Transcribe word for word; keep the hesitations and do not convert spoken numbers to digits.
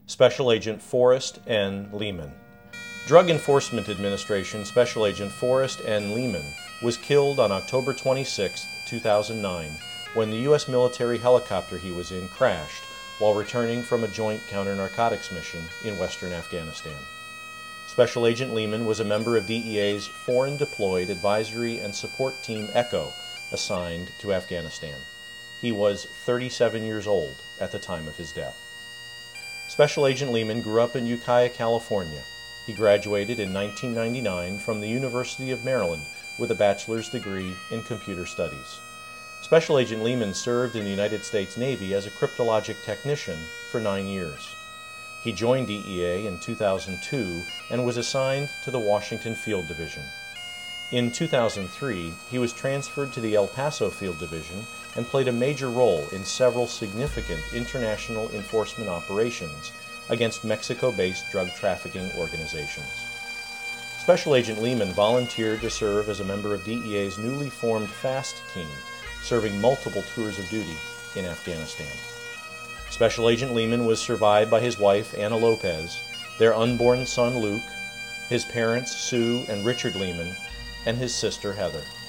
Special Agent Forrest N. Lehman. Drug Enforcement Administration Special Agent Forrest N. Lehman was killed on October twenty-sixth, two thousand nine, when the U S military helicopter he was in crashed while returning from a joint counter-narcotics mission in western Afghanistan. Special Agent Lehman was a member of D E A's Foreign Deployed Advisory and Support Team ECHO, assigned to Afghanistan. He was thirty-seven years old at the time of his death. Special Agent Lehman grew up in Ukiah, California. He graduated in nineteen ninety-nine from the University of Maryland with a bachelor's degree in computer studies. Special Agent Lehman served in the United States Navy as a cryptologic technician for nine years. He joined D E A in two thousand two and was assigned to the Washington Field Division. In two thousand three, he was transferred to the El Paso Field Division and played a major role in several significant international enforcement operations against Mexico-based drug trafficking organizations. Special Agent Lehman volunteered to serve as a member of D E A's newly formed FAST team, serving multiple tours of duty in Afghanistan. Special Agent Lehman was survived by his wife, Anna Lopez, their unborn son, Luke, his parents, Sue and Richard Lehman, and his sister, Heather.